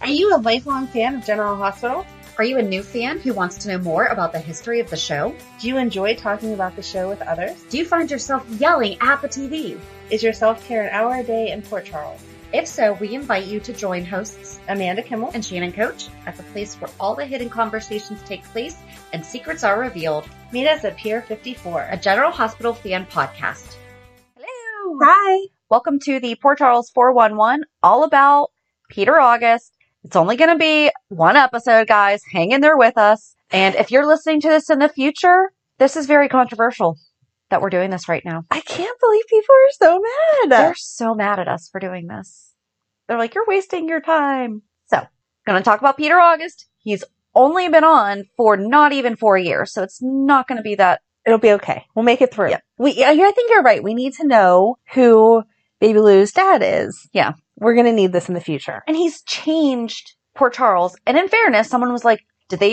Are you a lifelong fan of General Hospital? Are you a new fan who wants to know more about the history of the show? Do you enjoy talking about the show with others? Do you find yourself yelling at the TV? Is your self-care an hour a day in Port Charles? If so, we invite you to join hosts Amanda Kimmel and Shannon Coach at the place where all the hidden conversations take place and secrets are revealed. Meet us at Pier 54, a General Hospital fan podcast. Hello. Hi. Welcome to the Port Charles 411, all about Peter August. It's only going to be one episode, guys. Hang in there with us. And if you're listening to this in the future, this is very controversial that we're doing this right now. I can't believe people are so mad. They're so mad at us for doing this. They're like, you're wasting your time. So, going to talk about Peter August. He's only been on for not even 4 years, so it's not going to be that. It'll be okay. We'll make it through. Yep. I think you're right. We need to know who Baby Lou's dad is. Yeah. We're going to need this in the future. And he's changed Port Charles. And in fairness, someone was like,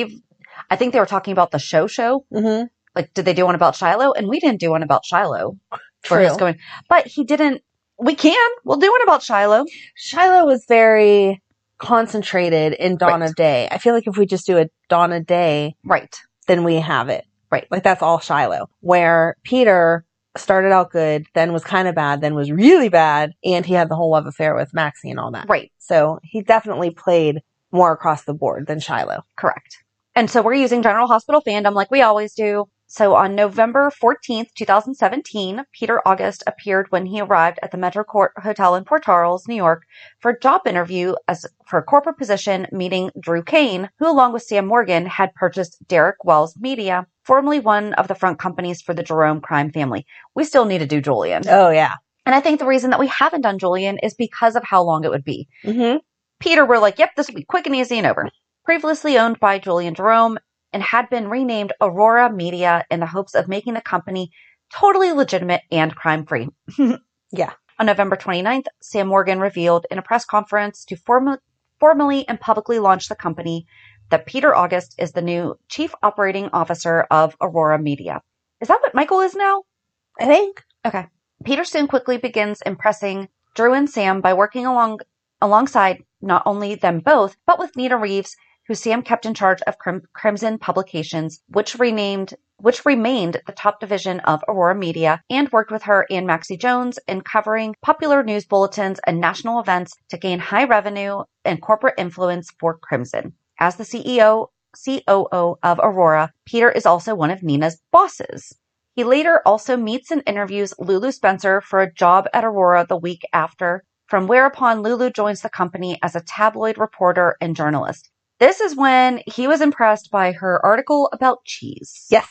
I think they were talking about the show. Mm-hmm. Like, did they do one about Shiloh? And we didn't do one about Shiloh. True. But he didn't. We'll do one about Shiloh. Shiloh was very concentrated in Dawn of Day. I feel like if we just do a Dawn of Day, right, then we have it. Right. Like that's all Shiloh. Where Peter started out good, then was kind of bad, then was really bad, and he had the whole love affair with Maxie and all that. Right. So he definitely played more across the board than Shiloh. Correct. And so we're using General Hospital fandom like we always do. So on November 14th, 2017, Peter August appeared when he arrived at the Metro Court Hotel in Port Charles, New York, for a job interview for a corporate position, meeting Drew Kane, who along with Sam Morgan had purchased Derek Wells Media, formerly one of the front companies for the Jerome crime family. We still need to do Julian. Oh, yeah. And I think the reason that we haven't done Julian is because of how long it would be. Mm-hmm. Peter, we're like, yep, this will be quick and easy and over. Previously owned by Julian Jerome and had been renamed Aurora Media in the hopes of making the company totally legitimate and crime-free. Yeah. On November 29th, Sam Morgan revealed in a press conference to formally and publicly launch the company that Peter August is the new Chief Operating Officer of Aurora Media. Is that what Michael is now? I think. Okay. Peter soon quickly begins impressing Drew and Sam by working alongside not only them both, but with Nina Reeves, who Sam kept in charge of Crimson Publications, which remained the top division of Aurora Media, and worked with her and Maxie Jones in covering popular news bulletins and national events to gain high revenue and corporate influence for Crimson. As the COO of Aurora, Peter is also one of Nina's bosses. He later also meets and interviews Lulu Spencer for a job at Aurora the week after, from whereupon Lulu joins the company as a tabloid reporter and journalist. This is when he was impressed by her article about cheese. Yes.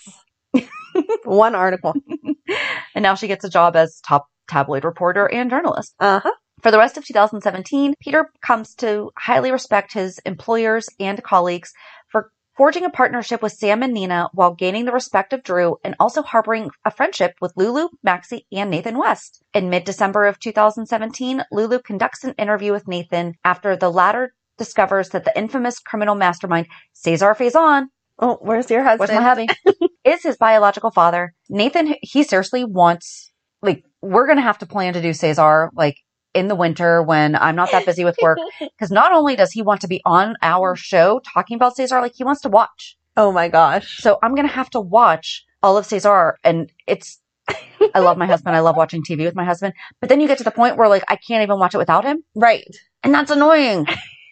One article. And now she gets a job as top tabloid reporter and journalist. Uh-huh. For the rest of 2017, Peter comes to highly respect his employers and colleagues for forging a partnership with Sam and Nina while gaining the respect of Drew and also harboring a friendship with Lulu, Maxie, and Nathan West. In mid-December of 2017, Lulu conducts an interview with Nathan after the latter discovers that the infamous criminal mastermind Cesar Faison, oh, where's your husband? Where's my hubby? Is his biological father. Nathan, he seriously wants, we're going to have to plan to do Cesar, in the winter when I'm not that busy with work. Because not only does he want to be on our show talking about Cesar, he wants to watch. Oh my gosh. So I'm going to have to watch all of Cesar. And I love my husband. I love watching TV with my husband. But then you get to the point where I can't even watch it without him. Right. And that's annoying.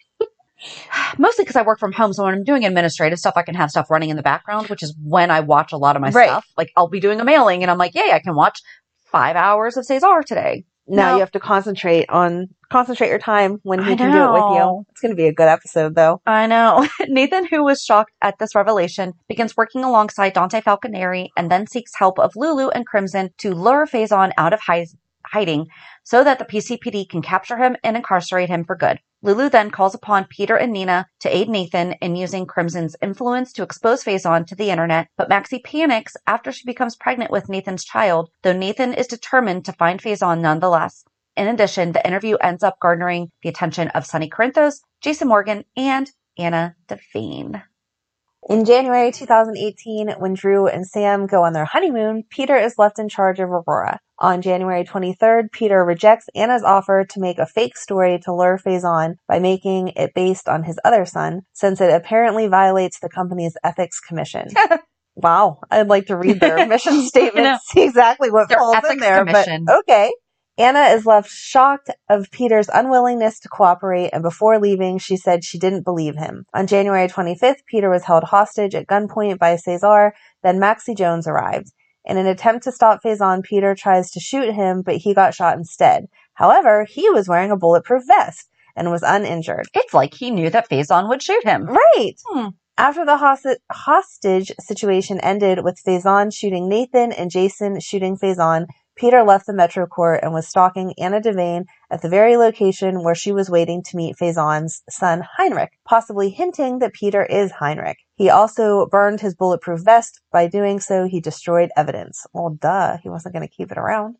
Mostly because I work from home. So when I'm doing administrative stuff, I can have stuff running in the background, which is when I watch a lot of my stuff. I'll be doing a mailing and I'm like, yay, I can watch 5 hours of Cesar today. Now you have to concentrate your time when he can do it with you. It's going to be a good episode though. I know. Nathan, who was shocked at this revelation, begins working alongside Dante Falconeri and then seeks help of Lulu and Crimson to lure Faison out of hiding so that the PCPD can capture him and incarcerate him for good. Lulu then calls upon Peter and Nina to aid Nathan in using Crimson's influence to expose Faison to the internet, but Maxie panics after she becomes pregnant with Nathan's child, though Nathan is determined to find Faison nonetheless. In addition, the interview ends up garnering the attention of Sonny Corinthos, Jason Morgan, and Anna Devane. In January 2018, when Drew and Sam go on their honeymoon, Peter is left in charge of Aurora. On January 23rd, Peter rejects Anna's offer to make a fake story to lure Faison by making it based on his other son, since it apparently violates the company's ethics commission. Wow, I'd like to read their mission statement, see exactly what falls in there, commission. But okay. Anna is left shocked of Peter's unwillingness to cooperate, and before leaving, she said she didn't believe him. On January 25th, Peter was held hostage at gunpoint by Cesar, then Maxie Jones arrived. In an attempt to stop Faison, Peter tries to shoot him, but he got shot instead. However, he was wearing a bulletproof vest and was uninjured. It's like he knew that Faison would shoot him. Right! After the hostage situation ended with Faison shooting Nathan and Jason shooting Faison, Peter left the Metro Court and was stalking Anna Devane at the very location where she was waiting to meet Faison's son Heinrich, possibly hinting that Peter is Heinrich. He also burned his bulletproof vest. By doing so, he destroyed evidence. Well, duh, he wasn't going to keep it around.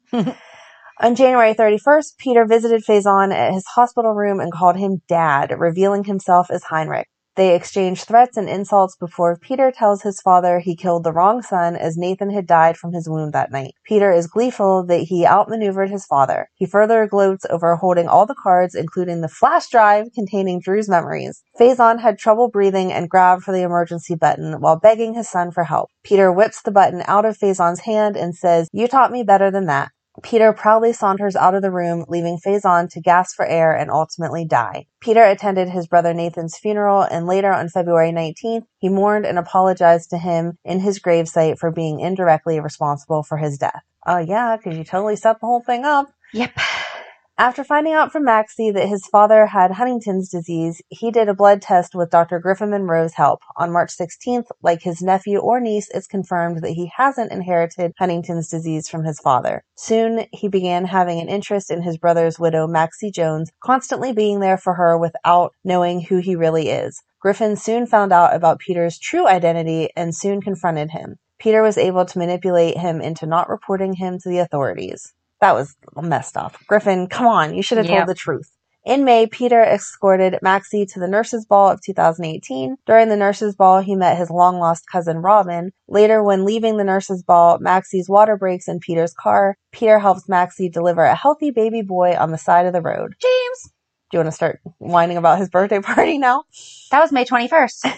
On January 31st, Peter visited Faison at his hospital room and called him Dad, revealing himself as Heinrich. They exchange threats and insults before Peter tells his father he killed the wrong son as Nathan had died from his wound that night. Peter is gleeful that he outmaneuvered his father. He further gloats over holding all the cards, including the flash drive containing Drew's memories. Faison had trouble breathing and grabbed for the emergency button while begging his son for help. Peter whips the button out of Faison's hand and says, "You taught me better than that." Peter proudly saunters out of the room, leaving Faison to gasp for air and ultimately die. Peter attended his brother Nathan's funeral, and later on February 19th, he mourned and apologized to him in his gravesite for being indirectly responsible for his death. Oh yeah, because you totally set the whole thing up. Yep. After finding out from Maxie that his father had Huntington's disease, he did a blood test with Dr. Griffin Monroe's help. On March 16th, like his nephew or niece, it's confirmed that he hasn't inherited Huntington's disease from his father. Soon, he began having an interest in his brother's widow, Maxie Jones, constantly being there for her without knowing who he really is. Griffin soon found out about Peter's true identity and soon confronted him. Peter was able to manipulate him into not reporting him to the authorities. That was messed up. Griffin, come on, you should have told the truth. In May, Peter escorted Maxie to the Nurses' Ball of 2018. During the Nurses' Ball, he met his long-lost cousin Robin. Later, when leaving the Nurses' Ball, Maxie's water breaks in Peter's car. Peter helps Maxie deliver a healthy baby boy on the side of the road. James! Do you want to start whining about his birthday party now? That was May 21st.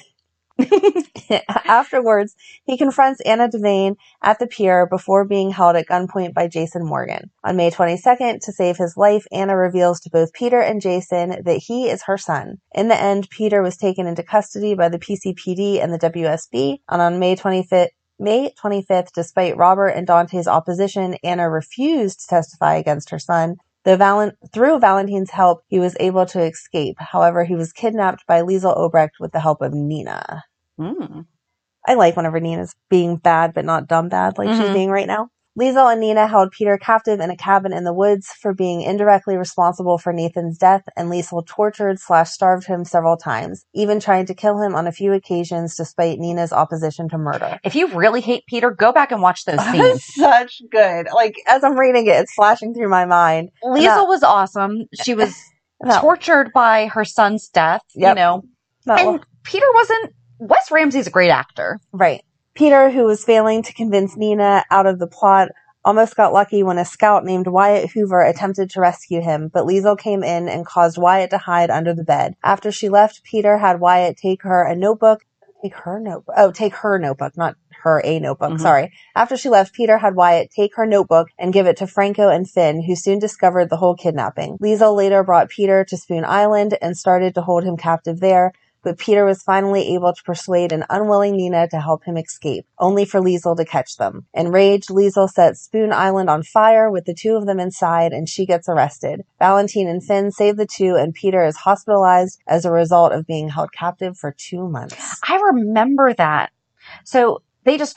Afterwards, he confronts Anna Devane at the pier before being held at gunpoint by Jason Morgan. On May 22nd, to save his life, Anna reveals to both Peter and Jason that he is her son. In the end, Peter was taken into custody by the PCPD and the WSB, and on May 25th, despite Robert and Dante's opposition, Anna refused to testify against her son. Through Valentine's help, he was able to escape. However, he was kidnapped by Liesl Obrecht with the help of Nina. I like whenever Nina's being bad, but not dumb bad like she's being right now. Liesl and Nina held Peter captive in a cabin in the woods for being indirectly responsible for Nathan's death, and Liesl tortured/starved him several times, even trying to kill him on a few occasions despite Nina's opposition to murder. If you really hate Peter, go back and watch those scenes. Such good. Like, as I'm reading it, it's flashing through my mind. Liesl was awesome. She was tortured by her son's death, you know. And Peter wasn't... Wes Ramsey's a great actor. Right. Peter, who was failing to convince Nina out of the plot, almost got lucky when a scout named Wyatt Hoover attempted to rescue him, but Liesl came in and caused Wyatt to hide under the bed. After she left, Peter had Wyatt take her notebook, not her a notebook, sorry. After she left, Peter had Wyatt take her notebook and give it to Franco and Finn, who soon discovered the whole kidnapping. Liesl later brought Peter to Spoon Island and started to hold him captive there, but Peter was finally able to persuade an unwilling Nina to help him escape, only for Liesl to catch them. Enraged, Liesl sets Spoon Island on fire with the two of them inside, and she gets arrested. Valentine and Finn save the two, and Peter is hospitalized as a result of being held captive for 2 months. I remember that. So they just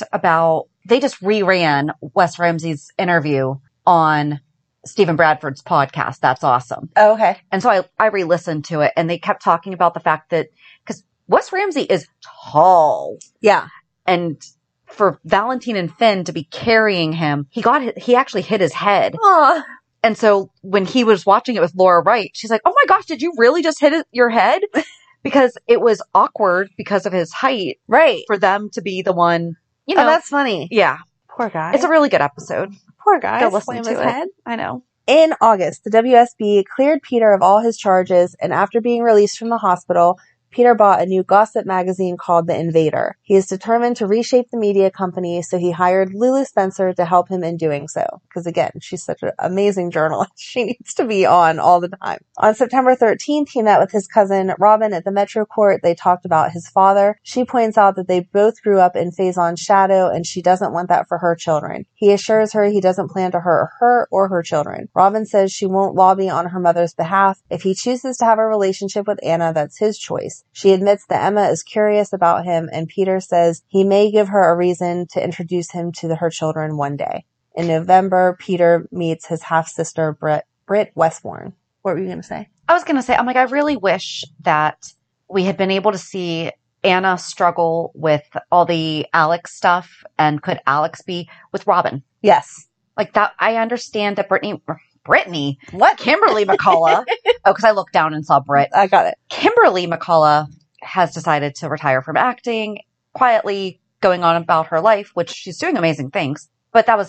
reran Wes Ramsey's interview on Stephen Bradford's podcast. That's awesome. Oh, okay. And so I re-listened to it, and they kept talking about the fact that, because Wes Ramsey is tall. Yeah. And for Valentine and Finn to be carrying him, he actually hit his head. Aww. And so when he was watching it with Laura Wright, she's like, "Oh my gosh, did you really just hit your head?" because it was awkward because of his height Right. for them to be the one, you know. Oh, that's funny. Yeah. Poor guy. It's a really good episode. Poor guy. Go listen Slam to his it. head. I know. In August, the WSB cleared Peter of all his charges, and after being released from the hospital, Peter bought a new gossip magazine called The Invader. He is determined to reshape the media company, so he hired Lulu Spencer to help him in doing so. Because again, she's such an amazing journalist. She needs to be on all the time. On September 13th, he met with his cousin Robin at the Metro Court. They talked about his father. She points out that they both grew up in Faison's shadow, and she doesn't want that for her children. He assures her he doesn't plan to hurt her or her children. Robin says she won't lobby on her mother's behalf. If he chooses to have a relationship with Anna, that's his choice. She admits that Emma is curious about him, and Peter says he may give her a reason to introduce him to her children one day. In November, Peter meets his half-sister, Britt Westbourne. What were you going to say? I was going to say, I'm like, I really wish that we had been able to see Anna struggle with all the Alex stuff, and could Alex be with Robin? Yes. Like that, I understand that Brittany, What? Kimberly McCullough. Oh, because I looked down and saw Britt. I got it. Kimberly McCullough has decided to retire from acting, quietly going on about her life, which she's doing amazing things. But that was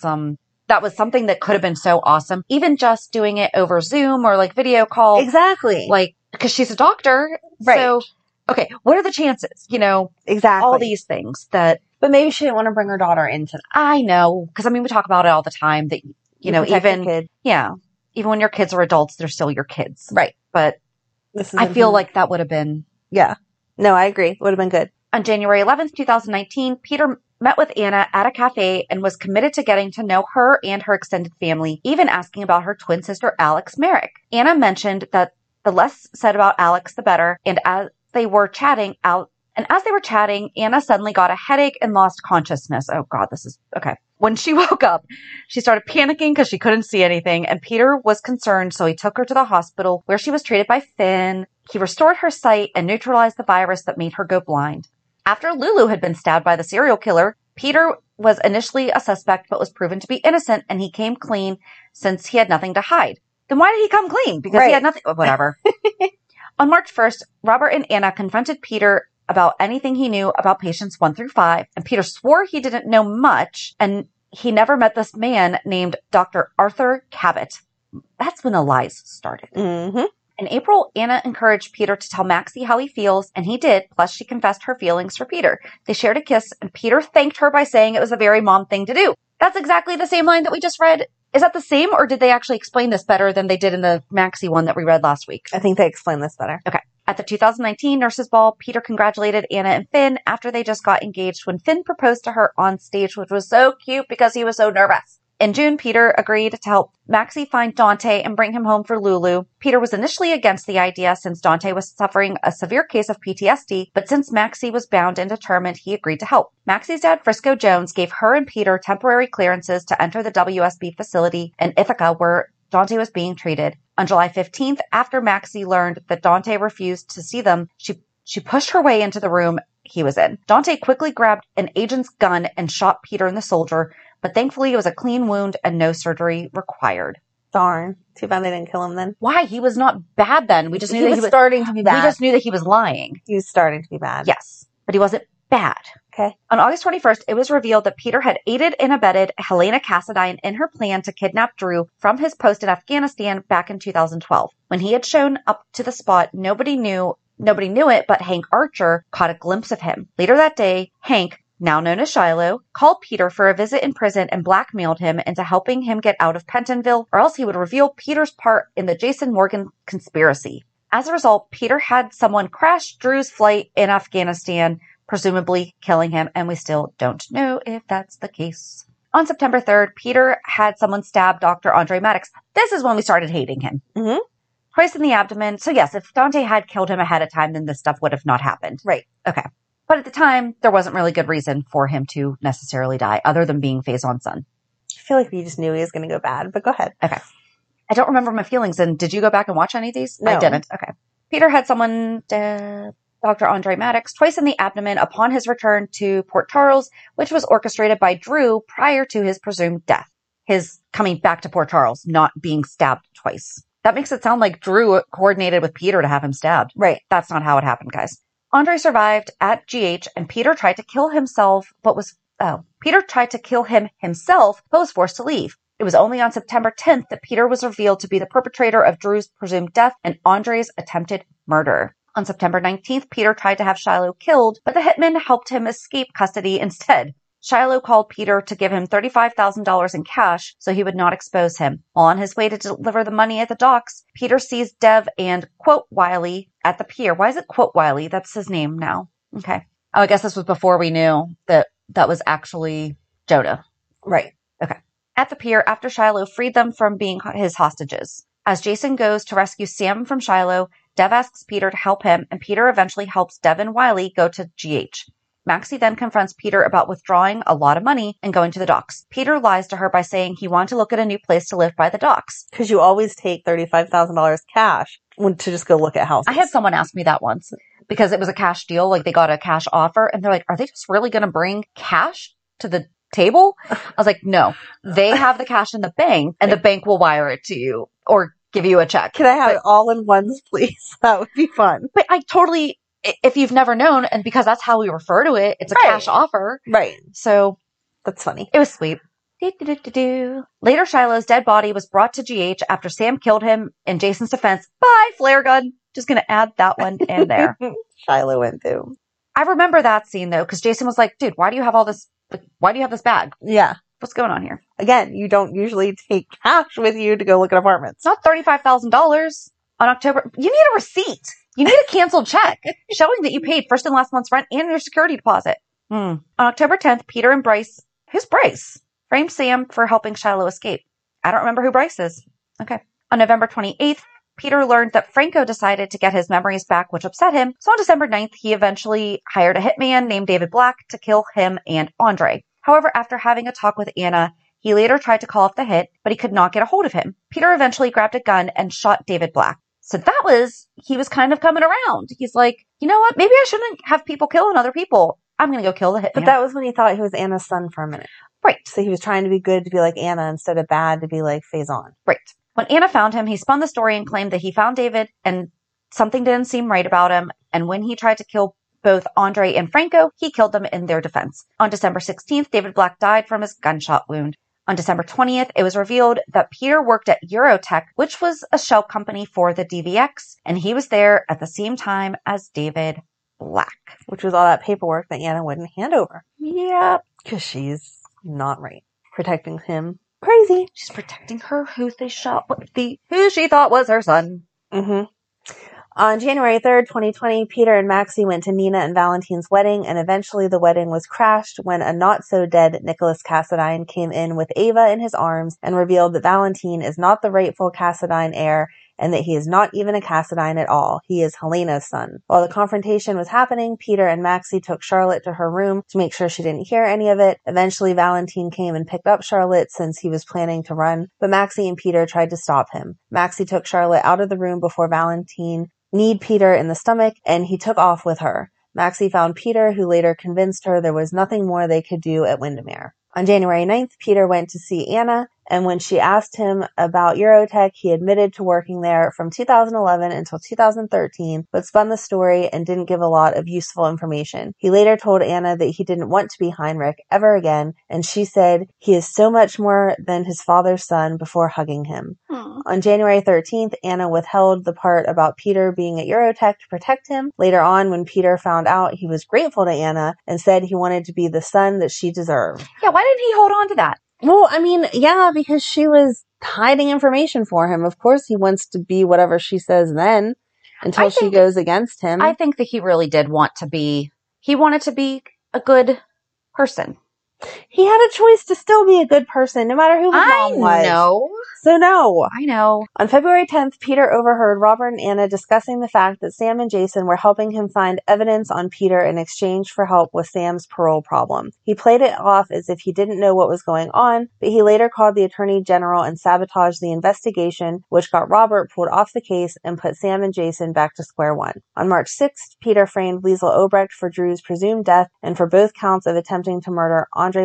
that was something that could have been so awesome. Even just doing it over Zoom or like video call. Exactly. Like, because she's a doctor. Right. So, okay, what are the chances? You know, Exactly. all these things that. But maybe she didn't want to bring her daughter into that. I know. Because I mean, we talk about it all the time that, you know, protect the even, kid. yeah, even when your kids are adults, they're still your kids. Right. But This is I feel like that would have been. Yeah. No, I agree. Would have been good. On January 11th, 2019, Peter met with Anna at a cafe and was committed to getting to know her and her extended family, even asking about her twin sister, Alex Merrick. Anna mentioned that the less said about Alex, the better, and as they were chatting, Anna suddenly got a headache and lost consciousness. Oh God, this is okay. When she woke up, she started panicking because she couldn't see anything, and Peter was concerned, so he took her to the hospital where she was treated by Finn. He restored her sight and neutralized the virus that made her go blind. After Lulu had been stabbed by the serial killer, Peter was initially a suspect but was proven to be innocent, and he came clean since he had nothing to hide. Then why did he come clean? Because he had nothing. Whatever. On March 1st, Robert and Anna confronted Peter about anything he knew about patients 1 through 5, and Peter swore he didn't know much, and he never met this man named Dr. Arthur Cabot. That's when the lies started. Mm-hmm. In April, Anna encouraged Peter to tell Maxie how he feels, and he did, plus she confessed her feelings for Peter. They shared a kiss, and Peter thanked her by saying it was a very mom thing to do. That's exactly the same line that we just read. Is that the same, or did they actually explain this better than they did in the Maxie one that we read last week? I think they explained this better. Okay. At the 2019 Nurses Ball, Peter congratulated Anna and Finn after they just got engaged when Finn proposed to her on stage, which was so cute because he was so nervous. In June, Peter agreed to help Maxie find Dante and bring him home for Lulu. Peter was initially against the idea since Dante was suffering a severe case of PTSD, but since Maxie was bound and determined, he agreed to help. Maxie's dad, Frisco Jones, gave her and Peter temporary clearances to enter the WSB facility in Ithaca where Dante was being treated. On July 15th, after Maxie learned that Dante refused to see them, she pushed her way into the room he was in. Dante quickly grabbed an agent's gun and shot Peter and the soldier, but thankfully it was a clean wound and no surgery required. Darn. Too bad they didn't kill him then. Why? He was not bad then. We just knew He that was starting to be bad. We just knew that he was lying. He was starting to be bad. Yes, but he wasn't bad. Okay. On August 21st, it was revealed that Peter had aided and abetted Helena Cassadine in her plan to kidnap Drew from his post in Afghanistan back in 2012. When he had shown up to the spot, nobody knew it, but Hank Archer caught a glimpse of him. Later that day, Hank, now known as Shiloh, called Peter for a visit in prison and blackmailed him into helping him get out of Pentonville, or else he would reveal Peter's part in the Jason Morgan conspiracy. As a result, Peter had someone crash Drew's flight in Afghanistan, presumably killing him, and we still don't know if that's the case. On September 3rd, Peter had someone stab Dr. Andre Maddox. This is when we started hating him. Mm-hmm. Twice in the abdomen. So yes, if Dante had killed him ahead of time, then this stuff would have not happened. Right. Okay. But at the time, there wasn't really good reason for him to necessarily die, other than being Faison's son. I feel like we just knew he was going to go bad, but go ahead. Okay. I don't remember my feelings, and did you go back and watch any of these? No. I didn't. Okay. Peter had someone, Dr. Andre Maddox, twice in the abdomen upon his return to Port Charles, which was orchestrated by Drew prior to his presumed death. His coming back to Port Charles, not being stabbed twice. That makes it sound like Drew coordinated with Peter to have him stabbed. Right. That's not how it happened, guys. Andre survived at GH, and Peter tried to kill himself, but was forced to leave. It was only on September 10th that Peter was revealed to be the perpetrator of Drew's presumed death and Andre's attempted murder. On September 19th, Peter tried to have Shiloh killed, but the hitman helped him escape custody instead. Shiloh called Peter to give him $35,000 in cash so he would not expose him. While on his way to deliver the money at the docks, Peter sees Dev and, quote, Wiley at the pier. Why is it quote Wiley? That's his name now. Okay. Oh, I guess this was before we knew that was actually Jonah. Right. Okay. At the pier after Shiloh freed them from being his hostages. As Jason goes to rescue Sam from Shiloh, Dev asks Peter to help him, and Peter eventually helps Dev and Wiley go to GH. Maxie then confronts Peter about withdrawing a lot of money and going to the docks. Peter lies to her by saying he wanted to look at a new place to live by the docks. Because you always take $35,000 cash to just go look at houses. I had someone ask me that once because it was a cash deal. Like they got a cash offer and they're like, are they just really going to bring cash to the table? I was like, no, they have the cash in the bank and the bank will wire it to you or give you a check. Can I have it all in ones, please? That would be fun. But I totally, if you've never known, and because that's how we refer to it, it's a cash offer. Right. So that's funny. It was sweet. Later, Shiloh's dead body was brought to GH after Sam killed him in Jason's defense. Bye, flare gun. Just going to add that one in there. Shiloh went through. I remember that scene though, because Jason was like, dude, why do you have all this? Why do you have this bag? Yeah. What's going on here? Again, you don't usually take cash with you to go look at apartments. It's not $35,000 on October. You need a receipt. You need a canceled check showing that you paid first and last month's rent and your security deposit. On October 10th, Peter and Bryce, who's Bryce? Framed Sam for helping Shiloh escape. I don't remember who Bryce is. Okay. On November 28th, Peter learned that Franco decided to get his memories back, which upset him. So on December 9th, he eventually hired a hitman named David Black to kill him and Andre. However, after having a talk with Anna, he later tried to call off the hit, but he could not get a hold of him. Peter eventually grabbed a gun and shot David Black. So he was kind of coming around. He's like, you know what? Maybe I shouldn't have people killing other people. I'm going to go kill the hitman. But that was when he thought he was Anna's son for a minute. Right. So he was trying to be good to be like Anna instead of bad to be like Faison. Right. When Anna found him, he spun the story and claimed that he found David and something didn't seem right about him. And when he tried to kill both Andre and Franco, he killed them in their defense. On December 16th, David Black died from his gunshot wound. On December 20th, it was revealed that Peter worked at Eurotech, which was a shell company for the DVX, and he was there at the same time as David Black. Which was all that paperwork that Anna wouldn't hand over. Yeah. Because she's not right. Protecting him. Crazy. She's protecting her who she thought was her son. Mm-hmm. On January 3rd, 2020, Peter and Maxie went to Nina and Valentine's wedding, and eventually the wedding was crashed when a not-so-dead Nicholas Cassadine came in with Ava in his arms and revealed that Valentine is not the rightful Cassadine heir and that he is not even a Cassadine at all. He is Helena's son. While the confrontation was happening, Peter and Maxie took Charlotte to her room to make sure she didn't hear any of it. Eventually, Valentine came and picked up Charlotte since he was planning to run, but Maxie and Peter tried to stop him. Maxie took Charlotte out of the room before Valentine kneed Peter in the stomach, and he took off with her. Maxie found Peter, who later convinced her there was nothing more they could do at Windermere. On January 9th, Peter went to see Anna, and when she asked him about Eurotech, he admitted to working there from 2011 until 2013, but spun the story and didn't give a lot of useful information. He later told Anna that he didn't want to be Heinrich ever again, and she said he is so much more than his father's son before hugging him. On January 13th, Anna withheld the part about Peter being at Eurotech to protect him. Later on, when Peter found out, he was grateful to Anna and said he wanted to be the son that she deserved. Yeah, why didn't he hold on to that? Well, I mean, yeah, because she was hiding information for him. Of course he wants to be whatever she says then until she goes against him. I think that he really did he wanted to be a good person. He had a choice to still be a good person, no matter who his mom was. I know. So no. I know. On February 10th, Peter overheard Robert and Anna discussing the fact that Sam and Jason were helping him find evidence on Peter in exchange for help with Sam's parole problem. He played it off as if he didn't know what was going on, but he later called the Attorney General and sabotaged the investigation, which got Robert pulled off the case and put Sam and Jason back to square one. On March 6th, Peter framed Liesl Obrecht for Drew's presumed death and for both counts of attempting to murder Andre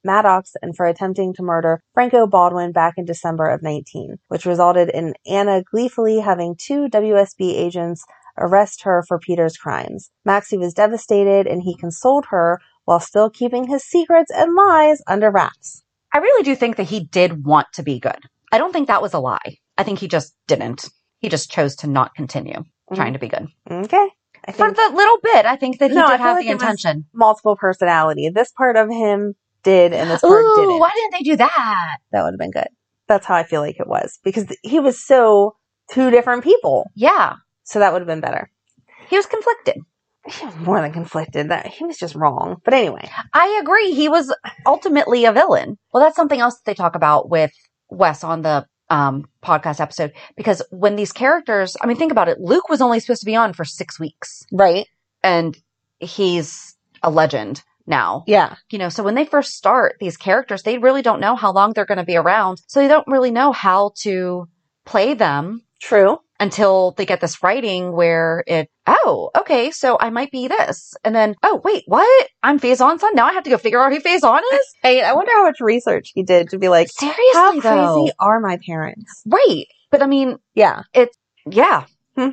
Maddox and for attempting to murder Franco Baldwin back in December of 19, which resulted in Anna gleefully having 2 WSB agents arrest her for Peter's crimes. Maxie was devastated, and he consoled her while still keeping his secrets and lies under wraps. I really do think that he did want to be good. I don't think that was a lie. I think he just didn't. He just chose to not continue trying to be good. Okay. For the little bit, I think that he did have like the intention. Multiple personality. This part of him did, and this part didn't. Why didn't they do that? That would have been good. That's how I feel like it was. Because he was so 2 different people. Yeah. So that would have been better. He was conflicted. He was more than conflicted. He was just wrong. But anyway. I agree. He was ultimately a villain. Well, that's something else that they talk about with Wes on the podcast episode. Because when these characters, I mean, think about it. Luke was only supposed to be on for 6 weeks. Right. And he's a legend now. Yeah. So when they first start these characters, they really don't know how long they're going to be around. So they don't really know how to play them. True. Until they get this writing where okay, so I might be this. And then, wait, what? I'm Faison's son? Now I have to go figure out who Faison is? I wonder how much research he did to be like, seriously, how though? crazy are my parents? Right. But I mean, yeah. Yeah.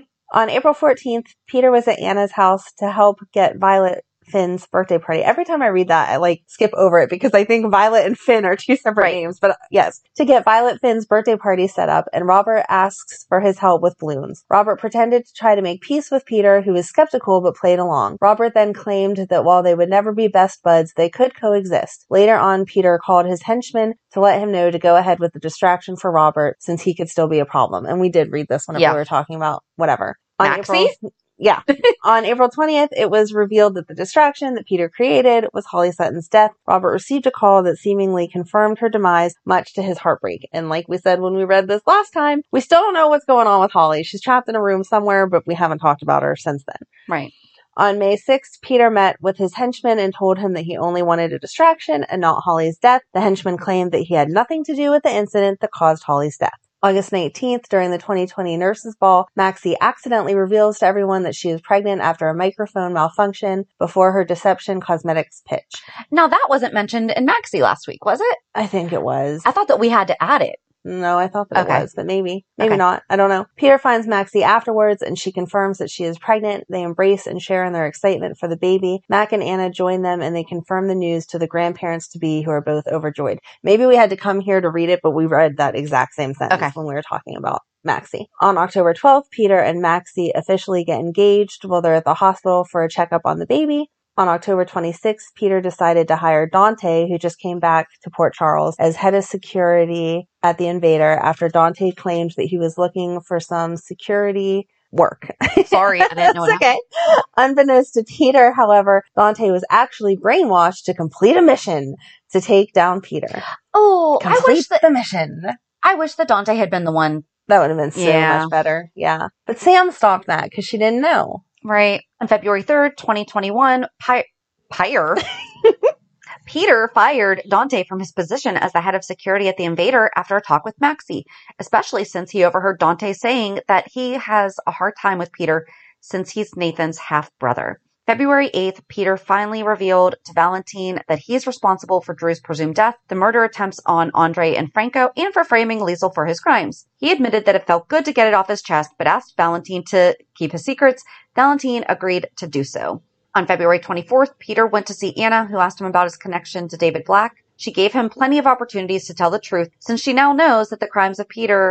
On April 14th, Peter was at Anna's house to help get Violet Finn's birthday party. Every time I read that, I skip over it because I think Violet and Finn are 2 separate names. But yes, to get Violet Finn's birthday party set up, and Robert asks for his help with balloons. Robert pretended to try to make peace with Peter, who was skeptical but played along. Robert then claimed that while they would never be best buds, they could coexist. Later on, Peter called his henchman to let him know to go ahead with the distraction for Robert, since he could still be a problem. And we did read this whenever we were talking about whatever. Maxie? Yeah. On April 20th, it was revealed that the distraction that Peter created was Holly Sutton's death. Robert received a call that seemingly confirmed her demise, much to his heartbreak. And like we said when we read this last time, we still don't know what's going on with Holly. She's trapped in a room somewhere, but we haven't talked about her since then. Right. On May 6th, Peter met with his henchman and told him that he only wanted a distraction and not Holly's death. The henchman claimed that he had nothing to do with the incident that caused Holly's death. August 19th, during the 2020 Nurses Ball, Maxie accidentally reveals to everyone that she is pregnant after a microphone malfunction before her Deception Cosmetics pitch. Now, that wasn't mentioned in Maxie last week, was it? I think it was. I thought that we had to add it. No, I thought that it was, but maybe not. I don't know. Peter finds Maxie afterwards, and she confirms that she is pregnant. They embrace and share in their excitement for the baby. Mac and Anna join them, and they confirm the news to the grandparents-to-be, who are both overjoyed. Maybe we had to come here to read it, but we read that exact same sentence when we were talking about Maxie. On October 12th, Peter and Maxie officially get engaged while they're at the hospital for a checkup on the baby. On October 26th, Peter decided to hire Dante, who just came back to Port Charles, as head of security at the Invader after Dante claimed that he was looking for some security work. Sorry, I didn't know. It's okay. Unbeknownst to Peter, however, Dante was actually brainwashed to complete a mission to take down Peter. Oh, complete the mission. I wish that Dante had been the one. That would have been so much better. Yeah. But Sam stopped that because she didn't know. Right. On February 3rd, 2021, Peter fired Dante from his position as the head of security at the Invader after a talk with Maxie, especially since he overheard Dante saying that he has a hard time with Peter since he's Nathan's half-brother. February 8th, Peter finally revealed to Valentine that he's responsible for Drew's presumed death, the murder attempts on Andre and Franco, and for framing Liesl for his crimes. He admitted that it felt good to get it off his chest, but asked Valentine to keep his secrets. Valentine agreed to do so. On February 24th, Peter went to see Anna, who asked him about his connection to David Black. She gave him plenty of opportunities to tell the truth, since she now knows that crimes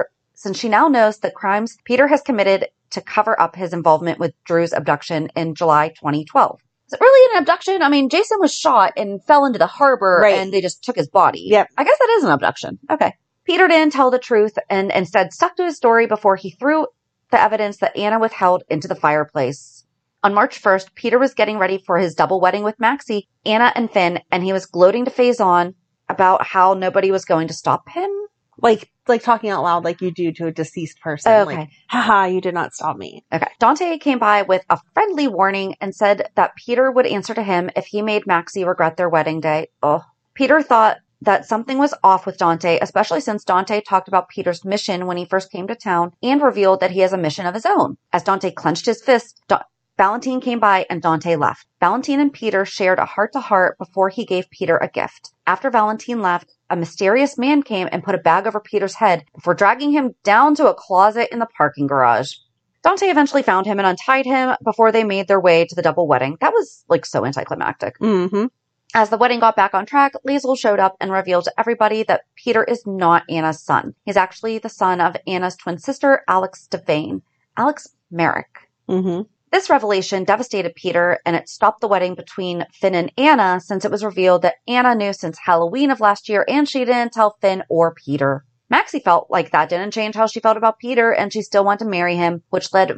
Peter has committed to cover up his involvement with Drew's abduction in July 2012. Is it really an abduction? I mean, Jason was shot and fell into the harbor and they just took his body. Yep. I guess that is an abduction. Okay. Peter didn't tell the truth and instead stuck to his story before he threw the evidence that Anna withheld into the fireplace. On March 1st, Peter was getting ready for his double wedding with Maxie, Anna, and Finn, and he was gloating to Faison about how nobody was going to stop him. Like talking out loud like you do to a deceased person. Okay. Like, haha, you did not stop me. Okay. Dante came by with a friendly warning and said that Peter would answer to him if he made Maxie regret their wedding day. Oh. Peter thought that something was off with Dante, especially since Dante talked about Peter's mission when he first came to town and revealed that he has a mission of his own. As Dante clenched his fist, Valentine came by and Dante left. Valentine and Peter shared a heart-to-heart before he gave Peter a gift. After Valentine left, a mysterious man came and put a bag over Peter's head before dragging him down to a closet in the parking garage. Dante eventually found him and untied him before they made their way to the double wedding. That was, so anticlimactic. Mm-hmm. As the wedding got back on track, Liesl showed up and revealed to everybody that Peter is not Anna's son. He's actually the son of Anna's twin sister, Alex Devane. Alex Merrick. Mm-hmm. This revelation devastated Peter, and it stopped the wedding between Finn and Anna, since it was revealed that Anna knew since Halloween of last year, and she didn't tell Finn or Peter. Maxie felt like that didn't change how she felt about Peter, and she still wanted to marry him, which led to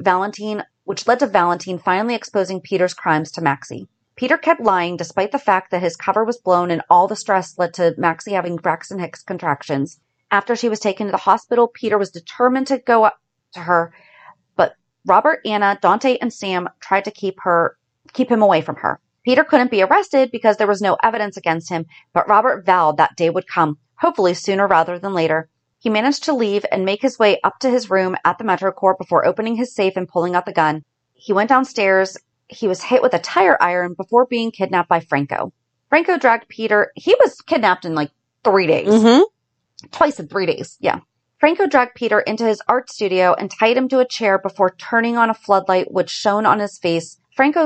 Valentine finally exposing Peter's crimes to Maxie. Peter kept lying despite the fact that his cover was blown and all the stress led to Maxie having Braxton Hicks contractions. After she was taken to the hospital, Peter was determined to go up to her, but Robert, Anna, Dante, and Sam tried to keep him away from her. Peter couldn't be arrested because there was no evidence against him, but Robert vowed that day would come, hopefully sooner rather than later. He managed to leave and make his way up to his room at the MetroCorp before opening his safe and pulling out the gun. He went downstairs. He was hit with a tire iron before being kidnapped by Franco. Franco dragged Peter. He was kidnapped in 3 days. Mm-hmm. Twice in 3 days. Yeah. Franco dragged Peter into his art studio and tied him to a chair before turning on a floodlight which shone on his face. Franco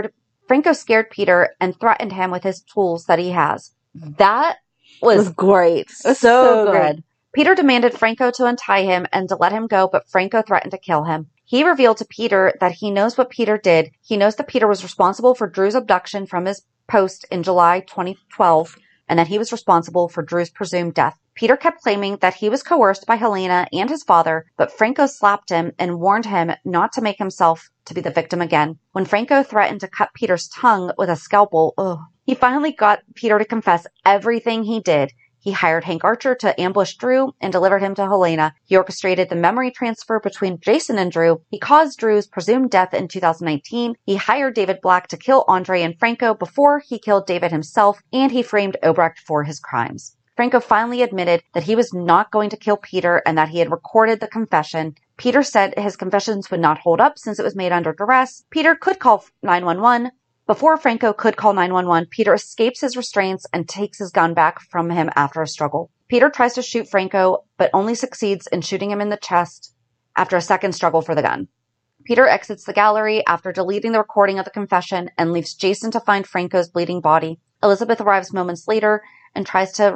scared Peter and threatened him with his tools that he has. That was great. So good. Peter demanded Franco to untie him and to let him go, but Franco threatened to kill him. He revealed to Peter that he knows what Peter did. He knows that Peter was responsible for Drew's abduction from his post in July 2012, and that he was responsible for Drew's presumed death. Peter kept claiming that he was coerced by Helena and his father, but Franco slapped him and warned him not to make himself to be the victim again. When Franco threatened to cut Peter's tongue with a scalpel, he finally got Peter to confess everything he did. He hired Hank Archer to ambush Drew and delivered him to Helena. He orchestrated the memory transfer between Jason and Drew. He caused Drew's presumed death in 2019. He hired David Black to kill Andre and Franco before he killed David himself, and he framed Obrecht for his crimes. Franco finally admitted that he was not going to kill Peter and that he had recorded the confession. Peter said his confessions would not hold up since it was made under duress. Peter could call 911. Before Franco could call 911, Peter escapes his restraints and takes his gun back from him after a struggle. Peter tries to shoot Franco, but only succeeds in shooting him in the chest after a second struggle for the gun. Peter exits the gallery after deleting the recording of the confession and leaves Jason to find Franco's bleeding body. Elizabeth arrives moments later and tries to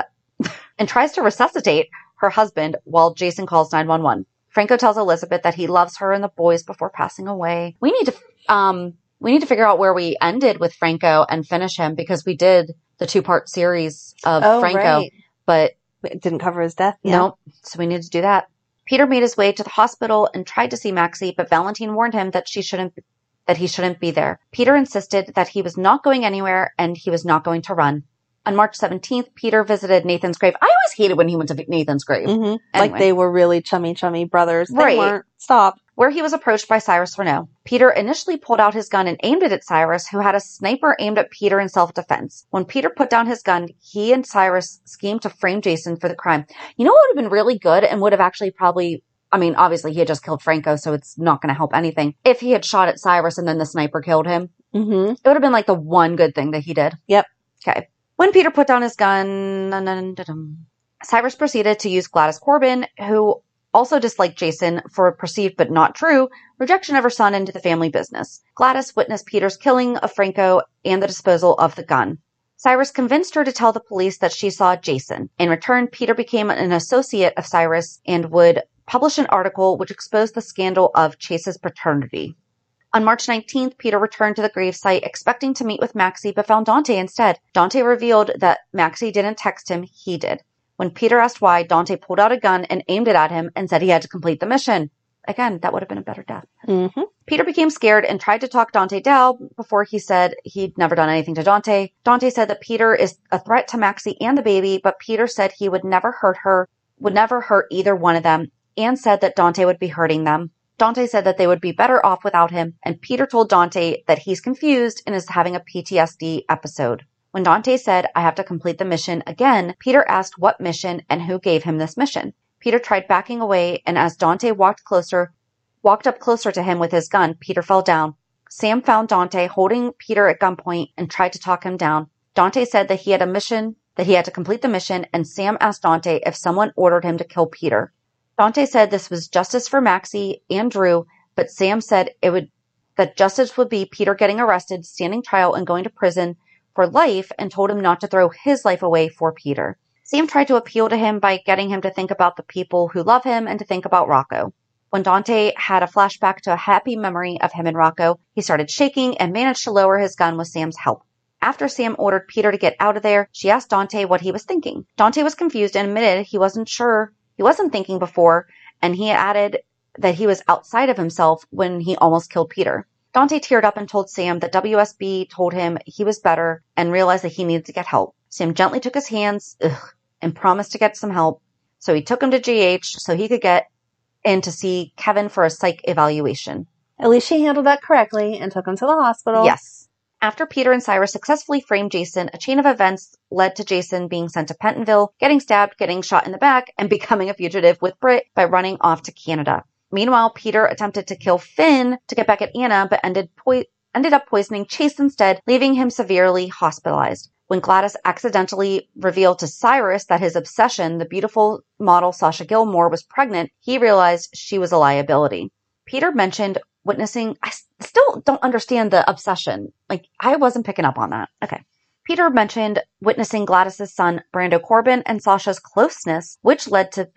resuscitate her husband while Jason calls 911. Franco tells Elizabeth that he loves her and the boys before passing away. We need to figure out where we ended with Franco and finish him, because we did the 2-part series of Franco, right. But it didn't cover his death. Yeah. Nope. So we need to do that. Peter made his way to the hospital and tried to see Maxie, but Valentine warned him that he shouldn't be there. Peter insisted that he was not going anywhere and he was not going to run. On March 17th, Peter visited Nathan's grave. I always hated when he went to Nathan's grave. Mm-hmm. Anyway. Like they were really chummy brothers. They Right. weren't. Stop. Where he was approached by Cyrus Renaud. Peter initially pulled out his gun and aimed it at Cyrus, who had a sniper aimed at Peter in self-defense. When Peter put down his gun, he and Cyrus schemed to frame Jason for the crime. You know what would have been really good and would have actually obviously he had just killed Franco, so it's not going to help anything. If he had shot at Cyrus and then the sniper killed him, Mm-hmm. it would have been the one good thing that he did. Yep. Okay. When Peter put down his gun, Cyrus proceeded to use Gladys Corbin, who also disliked Jason for perceived but not true rejection of her son into the family business. Gladys witnessed Peter's killing of Franco and the disposal of the gun. Cyrus convinced her to tell the police that she saw Jason. In return, Peter became an associate of Cyrus and would publish an article which exposed the scandal of Chase's paternity. On March 19th, Peter returned to the gravesite expecting to meet with Maxie, but found Dante instead. Dante revealed that Maxie didn't text him, he did. When Peter asked why, Dante pulled out a gun and aimed it at him and said he had to complete the mission. Again, that would have been a better death. Mm-hmm. Peter became scared and tried to talk Dante down before he said he'd never done anything to Dante. Dante said that Peter is a threat to Maxie and the baby, but Peter said he would never hurt either one of them, and said that Dante would be hurting them. Dante said that they would be better off without him, and Peter told Dante that he's confused and is having a PTSD episode. When Dante said, "I have to complete the mission again," Peter asked what mission and who gave him this mission. Peter tried backing away, and as Dante walked up closer to him with his gun, Peter fell down. Sam found Dante holding Peter at gunpoint and tried to talk him down. Dante said that he had a mission, that he had to complete the mission, and Sam asked Dante if someone ordered him to kill Peter. Dante said this was justice for Maxie and Drew, but Sam said that justice would be Peter getting arrested, standing trial, and going to prison for life, and told him not to throw his life away for Peter. Sam tried to appeal to him by getting him to think about the people who love him and to think about Rocco. When Dante had a flashback to a happy memory of him and Rocco, he started shaking and managed to lower his gun with Sam's help. After Sam ordered Peter to get out of there, she asked Dante what he was thinking. Dante was confused and admitted he wasn't sure. He wasn't thinking before, and he added that he was outside of himself when he almost killed Peter. Dante teared up and told Sam that WSB told him he was better and realized that he needed to get help. Sam gently took his hands and promised to get some help, so he took him to GH so he could get in to see Kevin for a psych evaluation. At least she handled that correctly and took him to the hospital. Yes. After Peter and Cyrus successfully framed Jason, a chain of events led to Jason being sent to Pentonville, getting stabbed, getting shot in the back, and becoming a fugitive with Britt by running off to Canada. Meanwhile, Peter attempted to kill Finn to get back at Anna, but ended up poisoning Chase instead, leaving him severely hospitalized. When Gladys accidentally revealed to Cyrus that his obsession, the beautiful model Sasha Gilmore, was pregnant, he realized she was a liability. Peter mentioned witnessing... I still don't understand the obsession. I wasn't picking up on that. Okay. Peter mentioned witnessing Gladys's son, Brando Corbin, and Sasha's closeness, which led to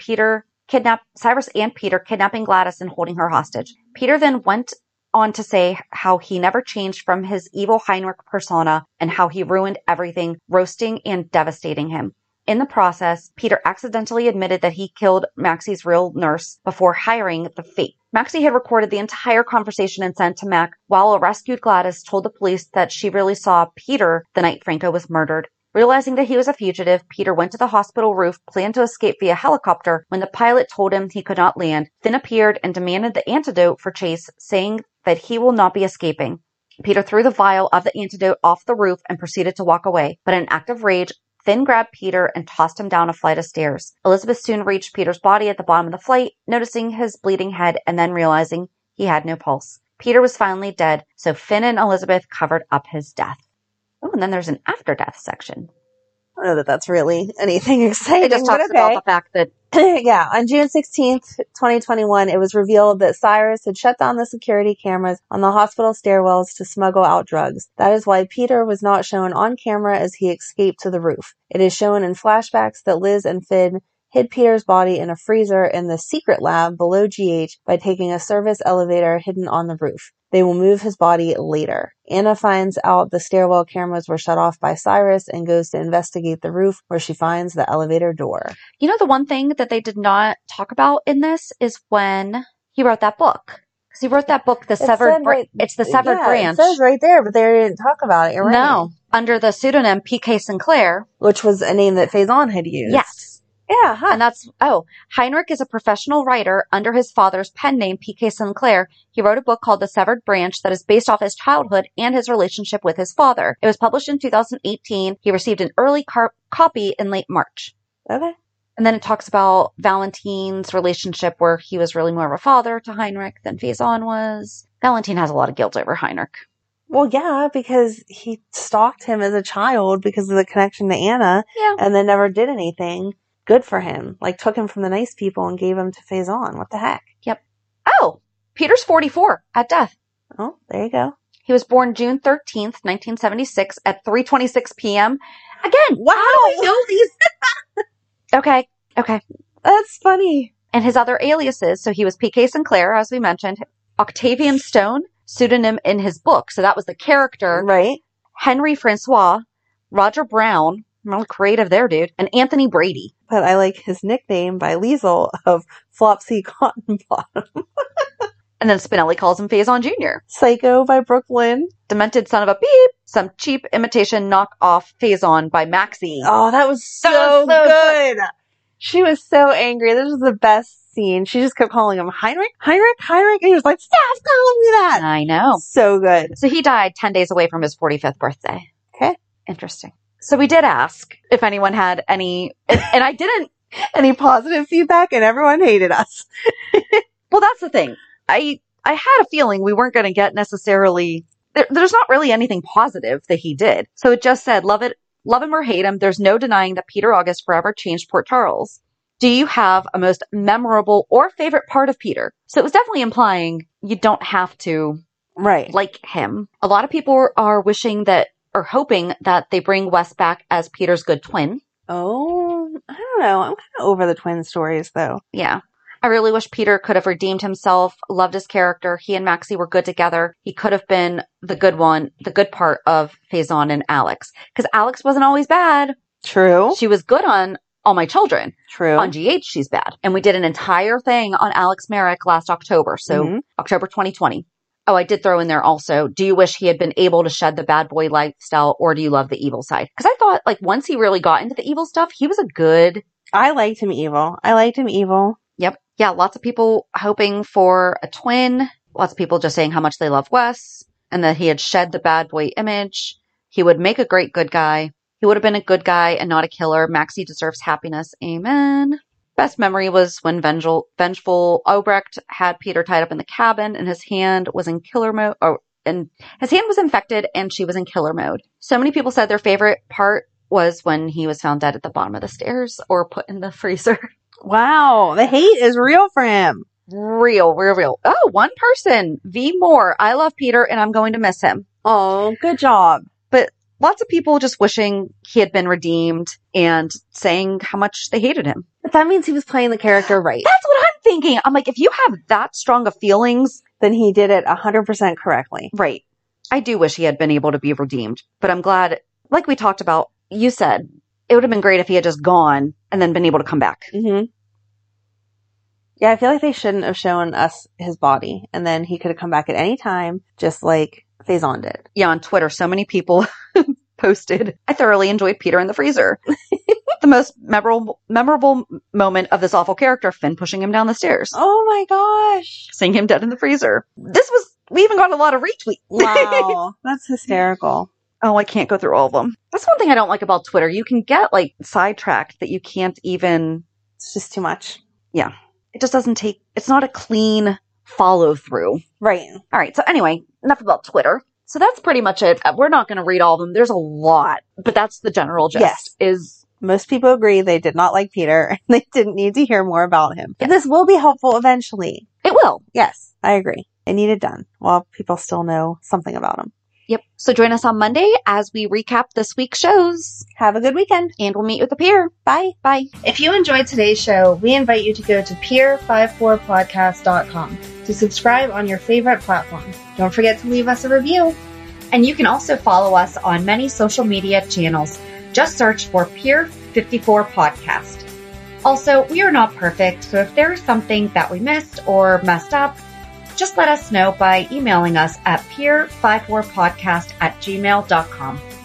Cyrus and Peter kidnapping Gladys and holding her hostage. Peter then went on to say how he never changed from his evil Heinrich persona and how he ruined everything, roasting and devastating him. In the process, Peter accidentally admitted that he killed Maxie's real nurse before hiring the fake. Maxie had recorded the entire conversation and sent to Mac, while a rescued Gladys told the police that she really saw Peter the night Franco was murdered. Realizing that he was a fugitive, Peter went to the hospital roof, planned to escape via helicopter. When the pilot told him he could not land, Finn appeared and demanded the antidote for Chase, saying that he will not be escaping. Peter threw the vial of the antidote off the roof and proceeded to walk away, but in an act of rage, Finn grabbed Peter and tossed him down a flight of stairs. Elizabeth soon reached Peter's body at the bottom of the flight, noticing his bleeding head and then realizing he had no pulse. Peter was finally dead, so Finn and Elizabeth covered up his death. Oh, and then there's an after-death section. I don't know that that's really anything exciting. It just talks about the fact that... Yeah, on June 16th, 2021, it was revealed that Cyrus had shut down the security cameras on the hospital stairwells to smuggle out drugs. That is why Peter was not shown on camera as he escaped to the roof. It is shown in flashbacks that Liz and Finn hid Peter's body in a freezer in the secret lab below GH by taking a service elevator hidden on the roof. They will move his body later. Anna finds out the stairwell cameras were shut off by Cyrus and goes to investigate the roof, where she finds the elevator door. You know, the one thing that they did not talk about in this is when he wrote that book. Because he wrote that book, it's the Severed Branch. It says right there, but they didn't talk about it. You're right. No, under the pseudonym P.K. Sinclair. Which was a name that Faison had used. Yes. Yeah, huh. And Heinrich is a professional writer under his father's pen name, P.K. Sinclair. He wrote a book called The Severed Branch that is based off his childhood and his relationship with his father. It was published in 2018. He received an early copy in late March. Okay. And then it talks about Valentine's relationship, where he was really more of a father to Heinrich than Faison was. Valentine has a lot of guilt over Heinrich. Well, yeah, because he stalked him as a child because of the connection to Anna. Yeah. And then never did anything good for him. Took him from the nice people and gave him to Faison. What the heck? Yep. Oh, Peter's 44 at death. Oh, there you go. He was born June 13th, 1976 at 3:26 p.m. Again, wow. How do we know these? Okay. That's funny. And his other aliases, so he was P.K. Sinclair, as we mentioned, Octavian Stone, pseudonym in his book, so that was the character. Right. Henry Francois, Roger Brown, real creative there, dude, and Anthony Brady. But I like his nickname by Liesel of Flopsy Cottonbottom. And then Spinelli calls him Faison Jr. Psycho by Brooklyn. Demented son of a beep. Some cheap imitation knockoff Faison by Maxie. Oh, that was so good. She was so angry. This was the best scene. She just kept calling him Heinrich. And he was like, stop calling me that. I know. So good. So he died 10 days away from his 45th birthday. Okay. Interesting. So we did ask if anyone had any, and I didn't. Any positive feedback, and everyone hated us. Well, that's the thing. I I had a feeling we weren't going to get necessarily, there's not really anything positive that he did. So it just said, love him or hate him, there's no denying that Peter August forever changed Port Charles. Do you have a most memorable or favorite part of Peter? So it was definitely implying you don't have to like him. A lot of people are wishing that, or hoping that they bring Wes back as Peter's good twin. Oh, I don't know. I'm kind of over the twin stories, though. Yeah. I really wish Peter could have redeemed himself, loved his character. He and Maxie were good together. He could have been the good one, the good part of Faison and Alex. Because Alex wasn't always bad. True. She was good on All My Children. True. On GH, she's bad. And we did an entire thing on Alex Merrick last October. So October 2020. Oh, I did throw in there also, do you wish he had been able to shed the bad boy lifestyle, or do you love the evil side? Because I thought, like, once he really got into the evil stuff, he was a good... I liked him evil. Yep. Yeah, lots of people hoping for a twin. Lots of people just saying how much they love Wes, and that he had shed the bad boy image. He would make a great good guy. He would have been a good guy and not a killer. Maxie deserves happiness. Amen. Best memory was when vengeful Obrecht had Peter tied up in the cabin and his hand was in killer mode. And his hand was infected and she was in killer mode. So many people said their favorite part was when he was found dead at the bottom of the stairs or put in the freezer. Wow. The hate is real for him. Real. Oh, one person. V. Moore. I love Peter and I'm going to miss him. Oh, good job. But lots of people just wishing he had been redeemed and saying how much they hated him. But that means he was playing the character right. That's what I'm thinking. I'm like, if you have that strong of feelings, then he did it 100% correctly. Right. I do wish he had been able to be redeemed, but I'm glad, like we talked about, you said, it would have been great if he had just gone and then been able to come back. Mm-hmm. Yeah, I feel like they shouldn't have shown us his body, and then he could have come back at any time, just like Faison did. Yeah, on Twitter, so many people posted, I thoroughly enjoyed Peter in the freezer. The most memorable moment of this awful character, Finn pushing him down the stairs. Oh my gosh. Seeing him dead in the freezer. We even got a lot of retweets. Wow. That's hysterical. Oh, I can't go through all of them. That's one thing I don't like about Twitter. You can get like sidetracked that you can't even. It's just too much. Yeah. It just doesn't it's not a clean follow through. Right. All right. So anyway, enough about Twitter. So that's pretty much it. We're not going to read all of them. There's a lot, but that's the general gist. Yes. Most people agree they did not like Peter and they didn't need to hear more about him. But this will be helpful eventually. It will. Yes, I agree. They need it done while people still know something about him. Yep. So join us on Monday as we recap this week's shows. Have a good weekend. And we'll meet with the peer. Bye. Bye. If you enjoyed today's show, we invite you to go to peer54podcast.com to subscribe on your favorite platform. Don't forget to leave us a review. And you can also follow us on many social media channels. Just search for Peer 54 Podcast. Also, we are not perfect, so if there is something that we missed or messed up, just let us know by emailing us at peer54podcast@gmail.com.